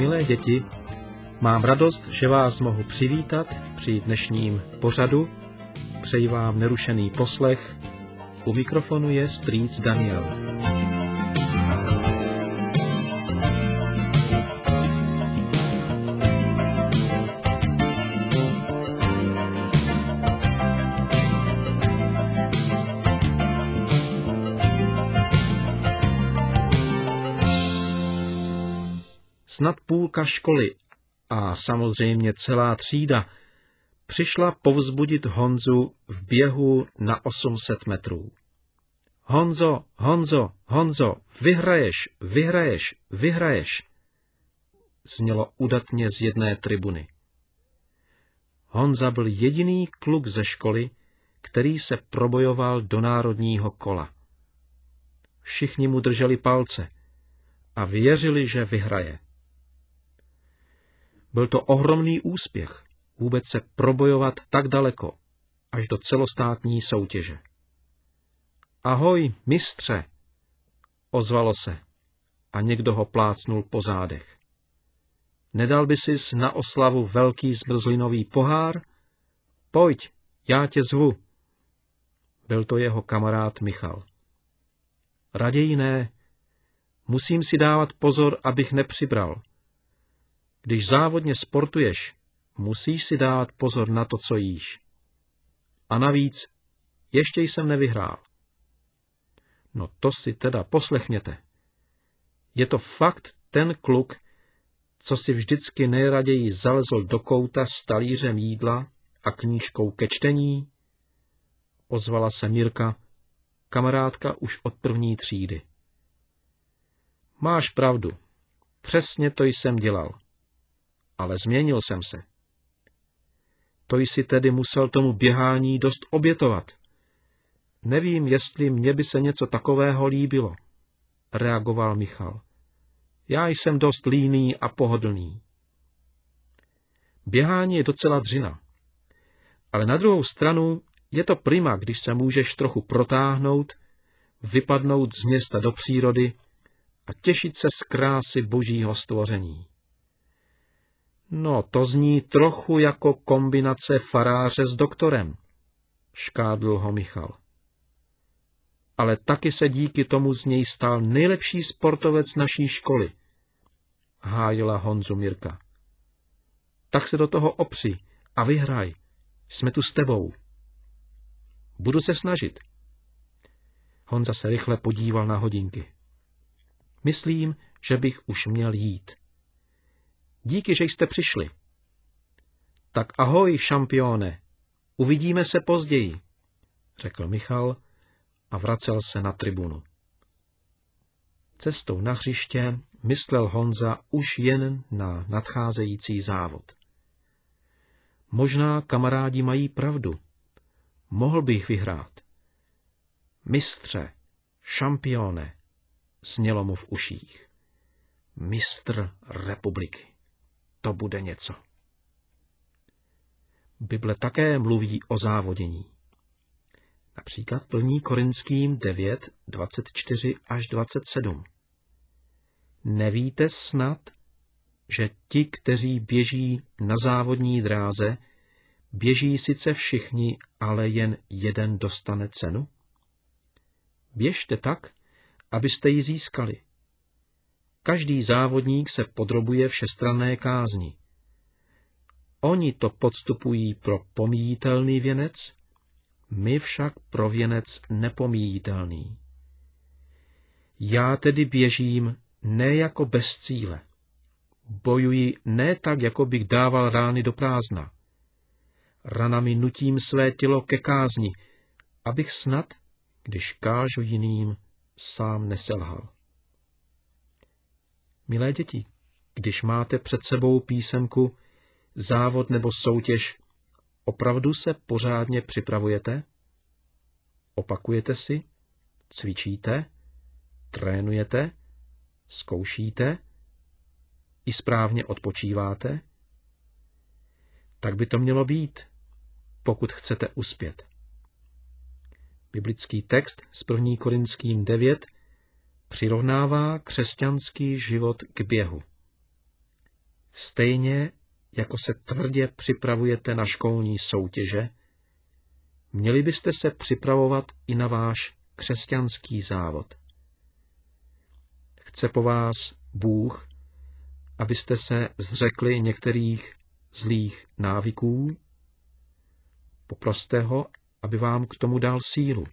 Milé děti, mám radost, že vás mohu přivítat při dnešním pořadu. Přeji vám nerušený poslech. U mikrofonu je strýc Daniel. Snad půlka školy a samozřejmě celá třída přišla povzbudit Honzu v běhu na 800 metrů. Honzo, Honzo, Honzo, vyhraješ, vyhraješ, vyhraješ, znělo udatně z jedné tribuny. Honza byl jediný kluk ze školy, který se probojoval do národního kola. Všichni mu drželi palce a věřili, že vyhraje. Byl to ohromný úspěch vůbec se probojovat tak daleko, až do celostátní soutěže. Ahoj, mistře, ozvalo se a někdo ho plácnul po zádech. Nedal by sis na oslavu velký zmrzlinový pohár? Pojď, já tě zvu. Byl to jeho kamarád Michal. Raději ne, musím si dávat pozor, abych nepřibral. Když závodně sportuješ, musíš si dát pozor na to, co jíš. A navíc, ještě jsem nevyhrál. No to si teda poslechněte. Je to fakt ten kluk, co si vždycky nejraději zalezl do kouta s talířem jídla a knížkou ke čtení? Ozvala se Mirka, kamarádka už od první třídy. Máš pravdu, přesně to jsem dělal. Ale změnil jsem se. To jsi tedy musel tomu běhání dost obětovat. Nevím, jestli mně by se něco takového líbilo, reagoval Michal. Já jsem dost líný a pohodlný. Běhání je docela dřina. Ale na druhou stranu je to prima, když se můžeš trochu protáhnout, vypadnout z města do přírody a těšit se z krásy božího stvoření. No, to zní trochu jako kombinace faráře s doktorem, škádl ho Michal. Ale taky se díky tomu z něj stal nejlepší sportovec naší školy, hájila Honzu Mirka. Tak se do toho opři a vyhraj, jsme tu s tebou. Budu se snažit. Honza se rychle podíval na hodinky. Myslím, že bych už měl jít. Díky, že jste přišli. Tak ahoj, šampione, uvidíme se později, řekl Michal a vracel se na tribunu. Cestou na hřiště myslel Honza už jen na nadcházející závod. Možná kamarádi mají pravdu. Mohl bych vyhrát. Mistře, šampione, znělo mu v uších. Mistr republiky. To bude něco. Bible také mluví o závodění. Například 1. Korinským 9, 24 až 27. Nevíte snad, že ti, kteří běží na závodní dráze, běží sice všichni, ale jen jeden dostane cenu? Běžte tak, abyste ji získali. Každý závodník se podrobuje všestranné kázni. Oni to podstupují pro pomíjitelný věnec, my však pro věnec nepomíjitelný. Já tedy běžím ne jako bez cíle. Bojuji ne tak, jako bych dával rány do prázdna. Ranami nutím své tělo ke kázni, abych snad, když kážu jiným, sám neselhal. Milé děti, když máte před sebou písemku, závod nebo soutěž, opravdu se pořádně připravujete? Opakujete si? Cvičíte? Trénujete? Zkoušíte? I správně odpočíváte? Tak by to mělo být, pokud chcete uspět. Biblický text z 1. Korinským 9 přirovnává křesťanský život k běhu. Stejně jako se tvrdě připravujete na školní soutěže, měli byste se připravovat i na váš křesťanský závod. Chce po vás Bůh, abyste se zřekli některých zlých návyků? Poproste ho, aby vám k tomu dal sílu.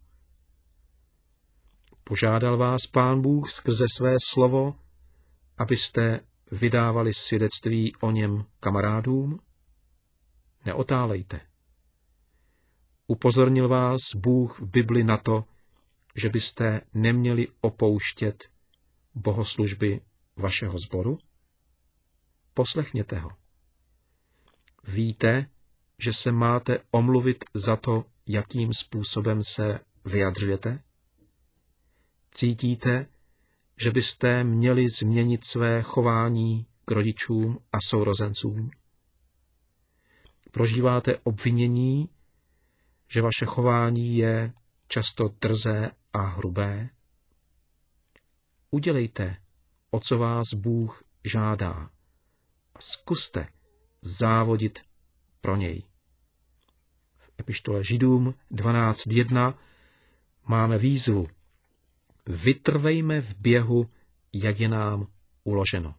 Požádal vás Pán Bůh skrze své slovo, abyste vydávali svědectví o něm kamarádům? Neotálejte. Upozornil vás Bůh v Bibli na to, že byste neměli opouštět bohoslužby vašeho sboru? Poslechněte ho. Víte, že se máte omluvit za to, jakým způsobem se vyjadřujete? Cítíte, že byste měli změnit své chování k rodičům a sourozencům? Prožíváte obvinění, že vaše chování je často drzé a hrubé? Udělejte, o co vás Bůh žádá, a zkuste závodit pro něj. V epištole Židům 12.1 máme výzvu: vytrvejme v běhu, jak je nám uloženo.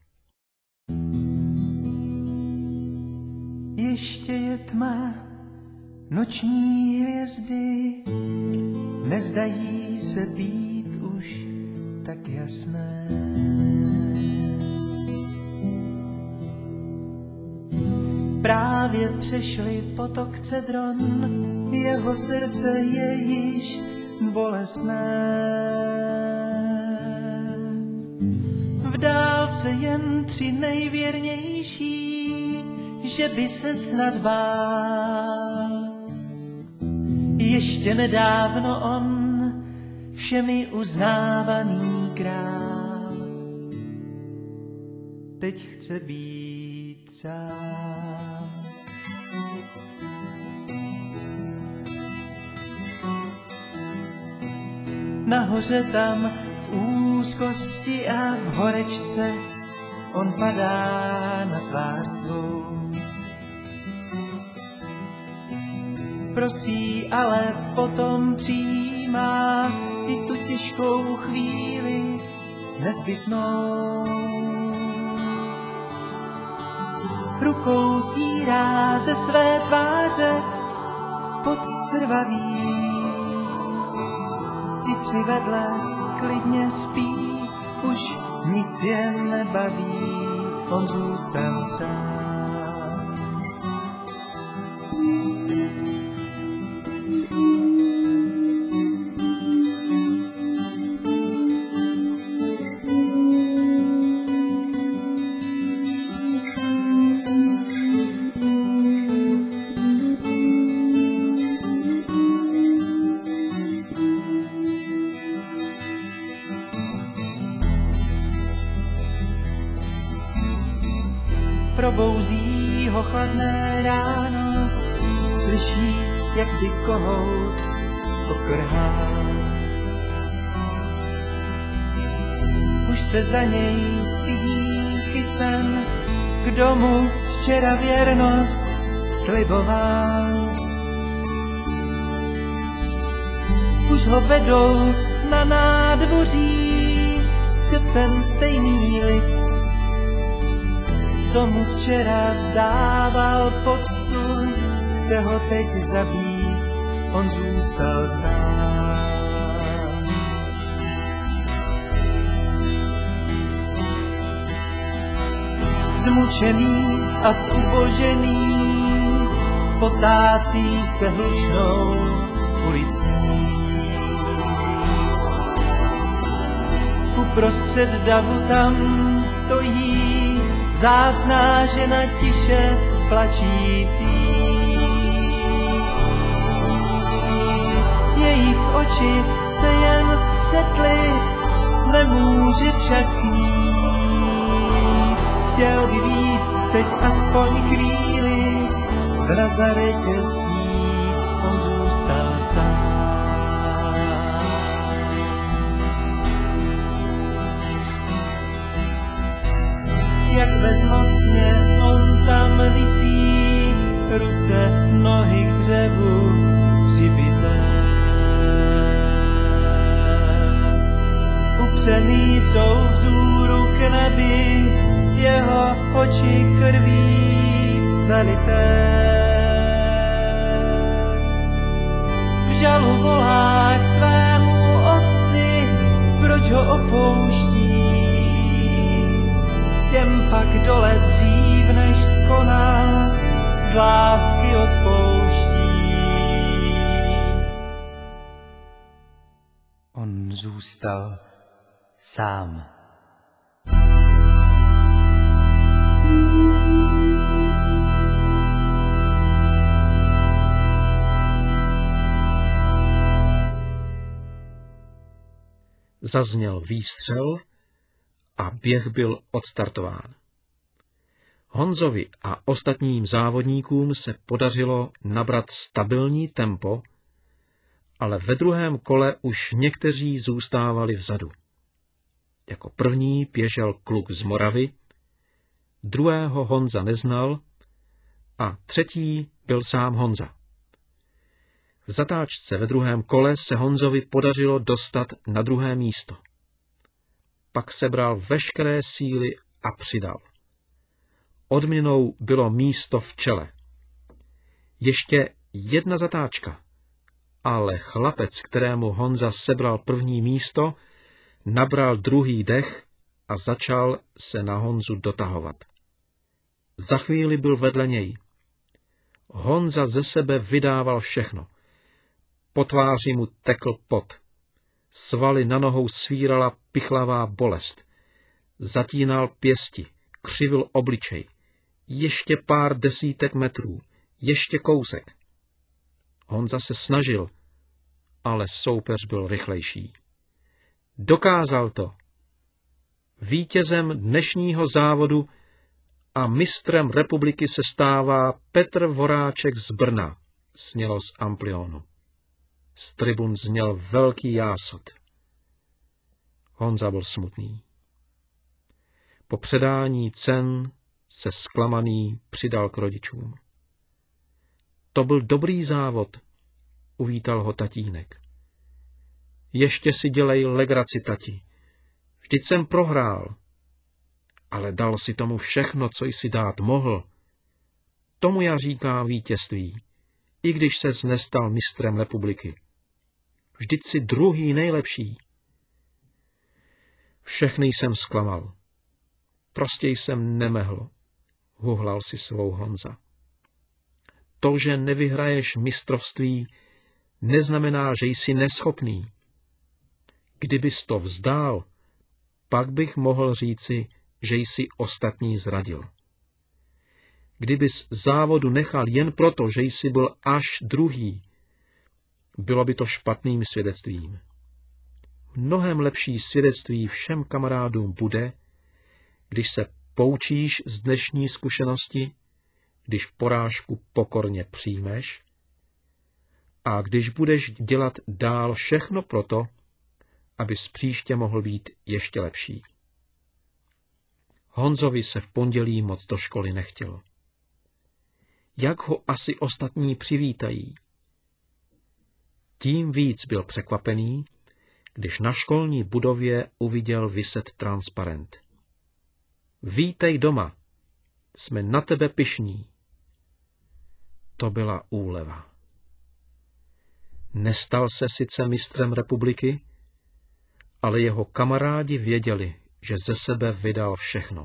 Ještě je tma, noční hvězdy nezdají se být už tak jasné. Právě přešli potok Cedron, jeho srdce je již bolestné. V dálce jen 3 nejvěrnější, že by se snad bál. Ještě nedávno on, všemi uznávaný král, teď chce být sám. Nahoře tam v úzkosti a v horečce on padá na tvář svou. Prosí, ale potom přijímá i tu těžkou chvíli nezbytnou. Rukou stírá ze své tváře pod krvavý. Ti 3 vedle klidně spí, už nic je nebaví, on zůstal sám. Probouzí ho chladné ráno, slyší, jak by kohout pokrhá. Už se za něj stydí chycen, kdo mu včera věrnost sliboval. Už ho vedou na nádvoří před ten stejný lid, co mu včera vzdával poctu, chce ho teď zabít, on zůstal sám. Zmučený a zubožený potácí se hlučnou ulicí. Uprostřed davu tam stojí vzácná žena tiše plačící. Jejich oči se jen střetly, nemůže však mít. Chtěl by být teď aspoň chvíli v Nazaretě s ní, on zůstal sám. jak bezmocně on tam visí, ruce, nohy k dřevu přibité. Upřený jsou vzhůru k nebi, jeho oči krví zalité. V žalu volá k svému otci, proč ho opouští. Těm pak dole dřív, než skoná, z lásky odpouští. On zůstal sám. Zazněl výstřel a běh byl odstartován. Honzovi a ostatním závodníkům se podařilo nabrat stabilní tempo, ale ve druhém kole už někteří zůstávali vzadu. Jako první běžel kluk z Moravy, druhého Honza neznal a třetí byl sám Honza. V zatáčce ve druhém kole se Honzovi podařilo dostat na druhé místo. Pak sebral veškeré síly a přidal. Odměnou bylo místo v čele. Ještě jedna zatáčka, ale chlapec, kterému Honza sebral první místo, nabral druhý dech a začal se na Honzu dotahovat. Za chvíli byl vedle něj. Honza ze sebe vydával všechno. Po tváři mu tekl pot. Svaly na nohou svírala pichlavá bolest. Zatínal pěsti, křivil obličej. Ještě pár desítek metrů, ještě kousek. Honza se snažil, ale soupeř byl rychlejší. Dokázal to. Vítězem dnešního závodu a mistrem republiky se stává Petr Voráček z Brna, snělo z amplionu. Z tribun zněl velký jásot. Honza byl smutný. Po předání cen se zklamaný přidal k rodičům. To byl dobrý závod, uvítal ho tatínek. Ještě si dělej legraci, tati. Vždyť jsem prohrál. Ale dal si tomu všechno, co jsi dát mohl. Tomu já říkám vítězství, i když ses nestal mistrem republiky. Vždyť si druhý nejlepší. Všechny jsem zklamal. Prostě jsem nemehl, huhlal si svou Honza. To, že nevyhraješ mistrovství, neznamená, že jsi neschopný. Kdybys to vzdál, pak bych mohl říci, že jsi ostatní zradil. Kdybys závodu nechal jen proto, že jsi byl až druhý, bylo by to špatným svědectvím. Mnohem lepší svědectví všem kamarádům bude, když se poučíš z dnešní zkušenosti, když porážku pokorně přijmeš a když budeš dělat dál všechno proto, abys příště mohl být ještě lepší. Honzovi se v pondělí moc do školy nechtělo. Jak ho asi ostatní přivítají? Tím víc byl překvapený, když na školní budově uviděl viset transparent. Vítej doma, jsme na tebe pyšní. To byla úleva. Nestal se sice mistrem republiky, ale jeho kamarádi věděli, že ze sebe vydal všechno.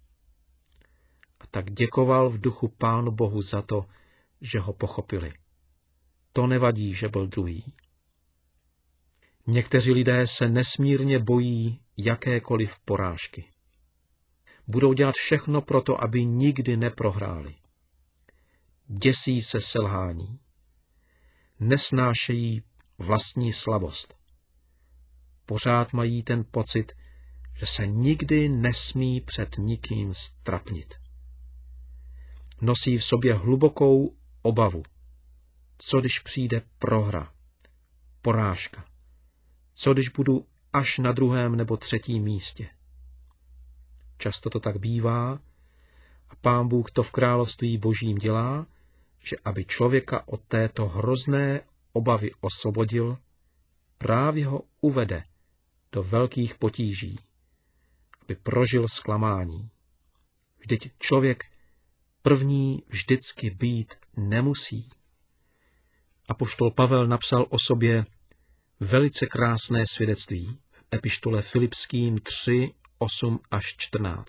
A tak děkoval v duchu Pánu Bohu za to, že ho pochopili. To nevadí, že byl druhý. Někteří lidé se nesmírně bojí jakékoliv porážky. Budou dělat všechno proto, aby nikdy neprohráli. Děsí se selhání. Nesnášejí vlastní slabost. Pořád mají ten pocit, že se nikdy nesmí před nikým ztrapnit. Nosí v sobě hlubokou obavu. Co když přijde prohra, porážka? Co když budu až na druhém nebo třetím místě? Často to tak bývá a Pán Bůh to v království Božím dělá, že aby člověka od této hrozné obavy osvobodil, právě ho uvede do velkých potíží, aby prožil zklamání. Vždyť člověk první vždycky být nemusí. Apoštol Pavel napsal o sobě velice krásné svědectví v epištole Filipským 3, 8 až 14.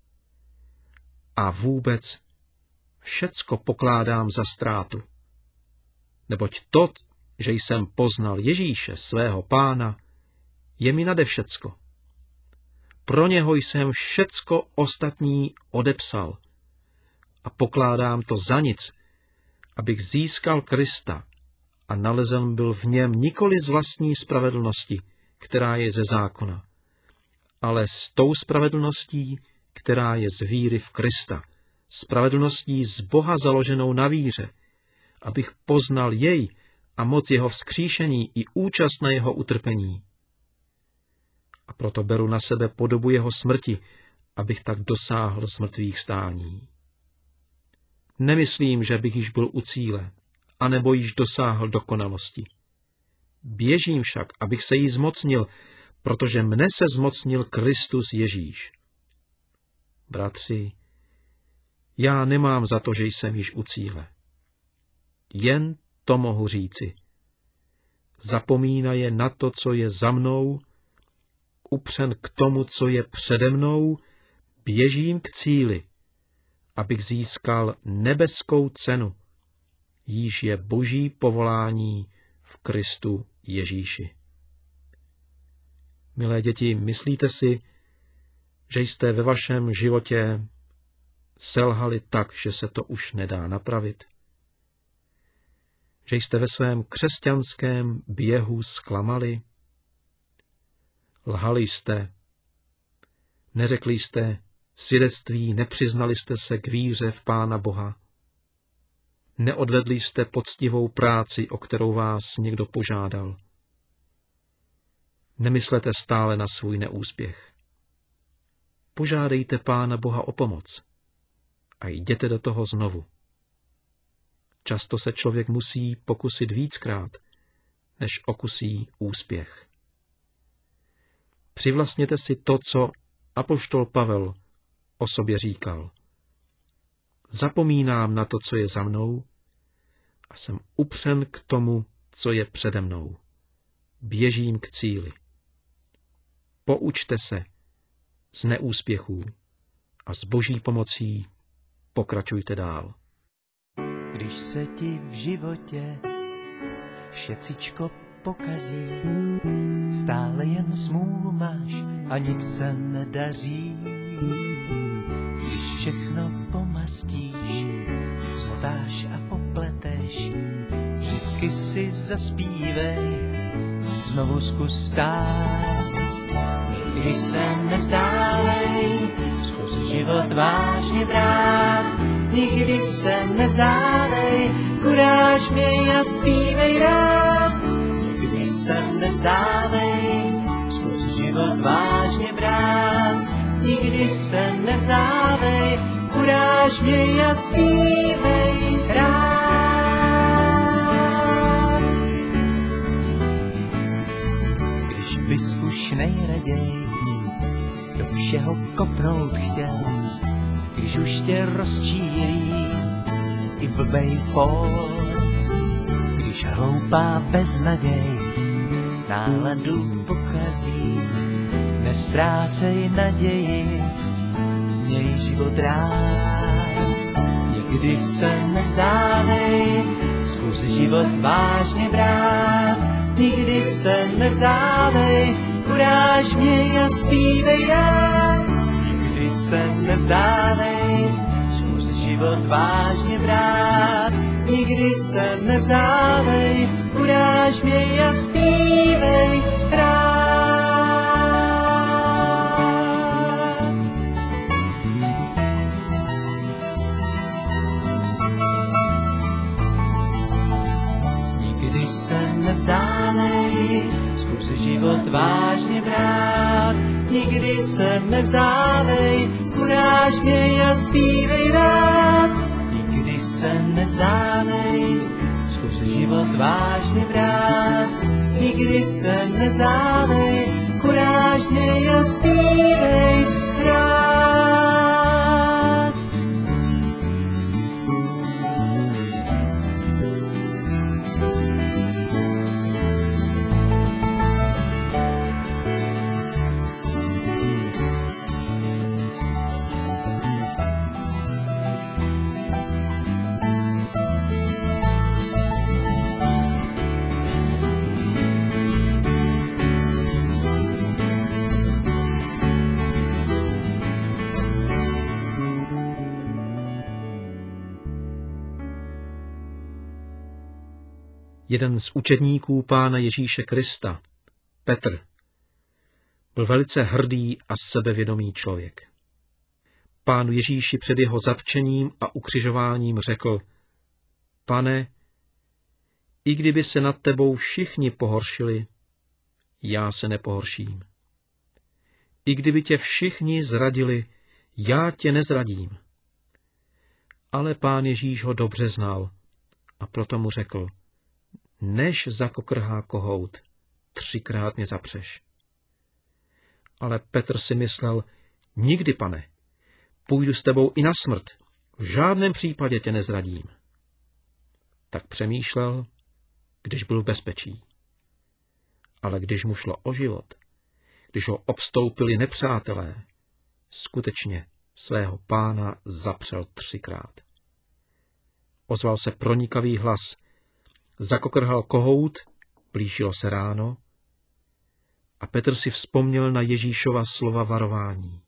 A vůbec všecko pokládám za ztrátu, neboť to, že jsem poznal Ježíše, svého Pána, je mi nade všecko. Pro něho jsem všecko ostatní odepsal a pokládám to za nic, abych získal Krista a nalezen byl v něm nikoli z vlastní spravedlnosti, která je ze zákona, ale s tou spravedlností, která je z víry v Krista, spravedlností z Boha založenou na víře, abych poznal jej a moc jeho vzkříšení i účast na jeho utrpení. A proto beru na sebe podobu jeho smrti, abych tak dosáhl zmrtvých stání. Nemyslím, že bych již byl u cíle, anebo již dosáhl dokonalosti. Běžím však, abych se jí zmocnil, protože mne se zmocnil Kristus Ježíš. Bratři, já nemám za to, že jsem již u cíle. Jen to mohu říci. Zapomínaje na to, co je za mnou, upřen k tomu, co je přede mnou, běžím k cíli, abych získal nebeskou cenu, jíž je Boží povolání v Kristu Ježíši. Milé děti, myslíte si, že jste ve vašem životě selhali tak, že se to už nedá napravit? Že jste ve svém křesťanském běhu zklamali? Lhali jste, neřekli jste svědectví, nepřiznali jste se k víře v Pána Boha, neodvedli jste poctivou práci, o kterou vás někdo požádal. Nemyslete stále na svůj neúspěch. Požádejte Pána Boha o pomoc a jděte do toho znovu. Často se člověk musí pokusit víckrát, než okusí úspěch. Přivlastněte si to, co apoštol Pavel o sobě říkal. Zapomínám na to, co je za mnou, a jsem upřen k tomu, co je přede mnou. Běžím k cíli. Poučte se z neúspěchů a s Boží pomocí pokračujte dál. Když se ti v životě všecičko pokazí, stále jen smůlu máš a nic se nedaří. Když všechno pomastíš, zmotáš a popleteš, vždycky si zaspívej, znovu zkus vstát. Nikdy se nevzdávej, zkus život vážně brát. Nikdy se nevzdávej, kuráž měj a zpívej rád. Nikdy se nevzdávej, zkus život vážně brát. Nikdy se nevzdávej, kuráž měj a zpívej rád. Když bys už nejraději do všeho kopnout chtěl, když už tě rozčílí i blbej fór, když hloupá beznaděj náladu pokazí, nestrácej naději, měj život rád. Nikdy se nevzdávej, zkus život vážně brát. Nikdy se nevzdávej, kuráž měj a zpívej rád. Nikdy se nevzdávej, zkus život vážně brát. Nikdy se nevzdávej, kuráž měj a zpívej rád. Nikdy se nevzdávej, zkus život vážně brát. nikdy se nevzdávej, kurážně a zpívej rád. Nikdy se nevzdávej, zkus život vážně brát. Nikdy se nevzdávej, kurážně a zpívej rád. Jeden z učedníků Pána Ježíše Krista, Petr, byl velice hrdý a sebevědomý člověk. Pánu Ježíši před jeho zatčením a ukřižováním řekl: Pane, i kdyby se nad tebou všichni pohoršili, já se nepohorším. I kdyby tě všichni zradili, já tě nezradím. Ale Pán Ježíš ho dobře znal a proto mu řekl: než zakokrhá kohout, 3krát mě zapřeš. Ale Petr si myslel: nikdy, Pane, půjdu s tebou i na smrt, v žádném případě tě nezradím. Tak přemýšlel, když byl v bezpečí. Ale když mu šlo o život, když ho obstoupili nepřátelé, skutečně svého Pána zapřel 3krát. Ozval se pronikavý hlas, zakokrhal kohout, blížilo se ráno a Petr si vzpomněl na Ježíšova slova varování.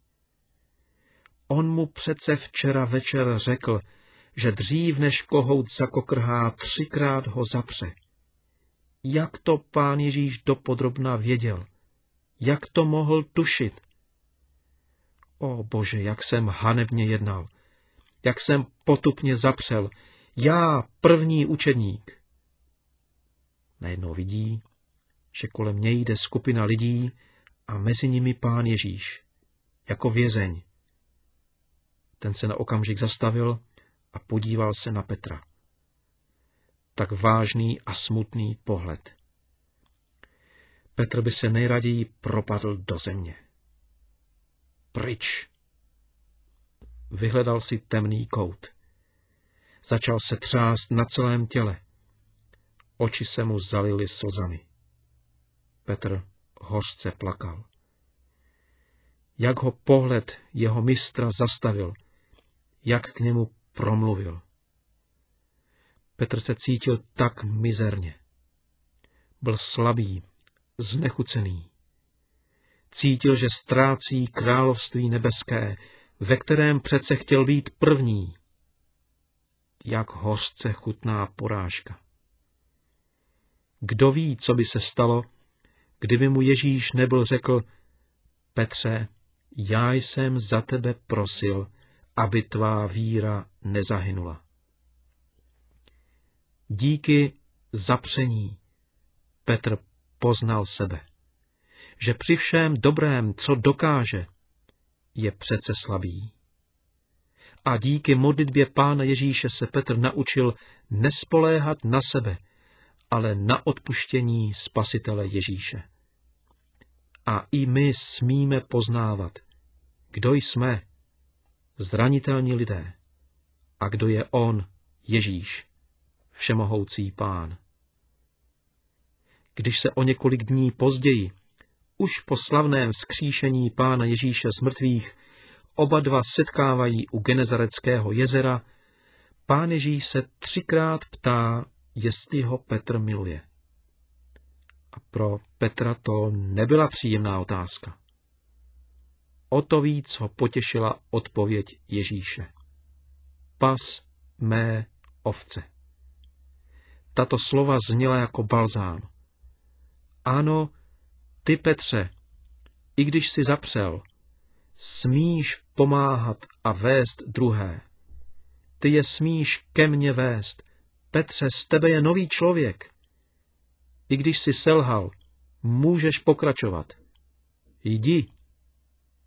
On mu přece včera večer řekl, že dřív než kohout zakokrhá, 3krát ho zapře. Jak to Pán Ježíš dopodrobna věděl? Jak to mohl tušit? O Bože, jak jsem hanebně jednal, jak jsem potupně zapřel, já, první učedník. Najednou vidí, že kolem něj jde skupina lidí a mezi nimi Pán Ježíš, jako vězeň. Ten se na okamžik zastavil a podíval se na Petra. Tak vážný a smutný pohled. Petr by se nejraději propadl do země. Pryč! Vyhledal si temný kout. Začal se třást na celém těle. Oči se mu zalily slzami. Petr hořce plakal. Jak ho pohled jeho mistra zastavil, jak k němu promluvil. Petr se cítil tak mizerně. Byl slabý, znechucený. Cítil, že ztrácí království nebeské, ve kterém přece chtěl být první. Jak hořce chutná porážka. Kdo ví, co by se stalo, kdyby mu Ježíš nebyl řekl: Petře, já jsem za tebe prosil, aby tvá víra nezahynula. Díky zapření Petr poznal sebe, že při všem dobrém, co dokáže, je přece slabý. A díky modlitbě Pána Ježíše se Petr naučil nespoléhat na sebe, ale na odpuštění Spasitele Ježíše. A i my smíme poznávat, kdo jsme, zranitelní lidé, a kdo je on, Ježíš, všemohoucí Pán. Když se o několik dní později, už po slavném vzkříšení Pána Ježíše z mrtvých, oba dva setkávají u Genezareckého jezera, Pán Ježíš se 3krát ptá, jestli ho Petr miluje. A pro Petra to nebyla příjemná otázka. O to víc ho potěšila odpověď Ježíše. Pas mé ovce. Tato slova zněla jako balzám. Ano, ty, Petře, i když jsi zapřel, smíš pomáhat a vést druhé. Ty je smíš ke mně vést. Petře, z tebe je nový člověk. I když jsi selhal, můžeš pokračovat. Jdi,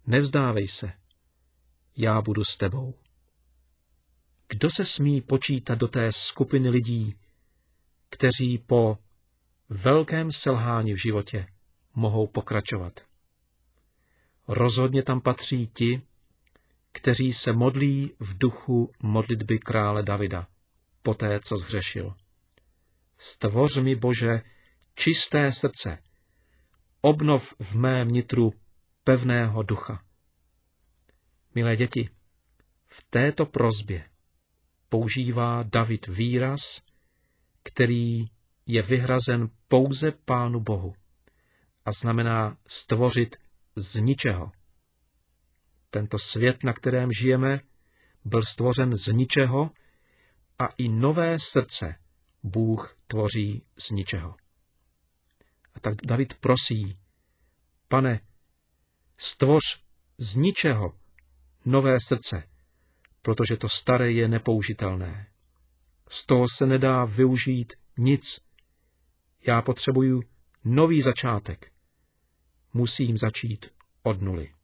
nevzdávej se, já budu s tebou. Kdo se smí počítat do té skupiny lidí, kteří po velkém selhání v životě mohou pokračovat? Rozhodně tam patří ti, kteří se modlí v duchu modlitby krále Davida, poté, co zhřešil. Stvoř mi, Bože, čisté srdce, obnov v mém nitru pevného ducha. Milé děti, v této prosbě používá David výraz, který je vyhrazen pouze Pánu Bohu a znamená stvořit z ničeho. Tento svět, na kterém žijeme, byl stvořen z ničeho a i nové srdce Bůh tvoří z ničeho. A tak David prosí, Pane, stvoř z ničeho nové srdce, protože to staré je nepoužitelné. Z toho se nedá využít nic. Já potřebuju nový začátek. Musím začít od nuly.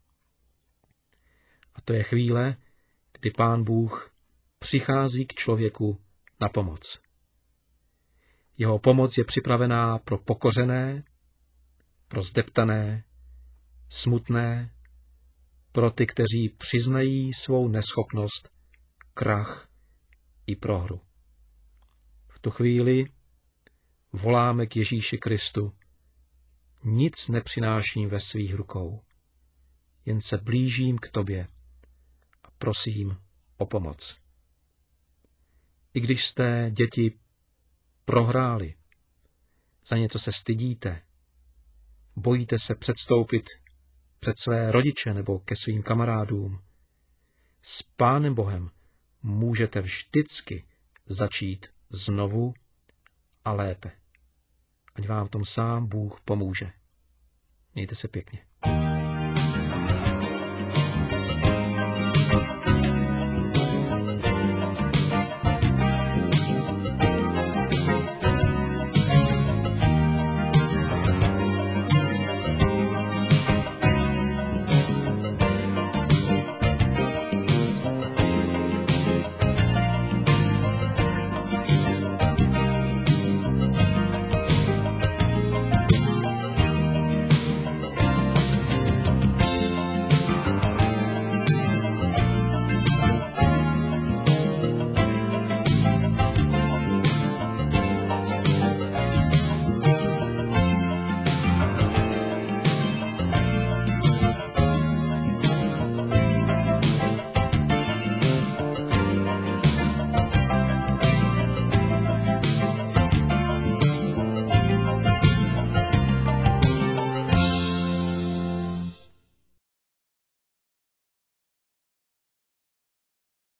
A to je chvíle, kdy Pán Bůh přichází k člověku na pomoc. Jeho pomoc je připravená pro pokořené, pro zdeptané, smutné, pro ty, kteří přiznají svou neschopnost, krach i prohru. V tu chvíli voláme k Ježíši Kristu. Nic nepřináším ve svých rukou, jen se blížím k tobě a prosím o pomoc. I když jste, děti, prohráli, za něco se stydíte, bojíte se předstoupit před své rodiče nebo ke svým kamarádům, s Pánem Bohem můžete vždycky začít znovu a lépe. Ať vám v tom sám Bůh pomůže. Mějte se pěkně.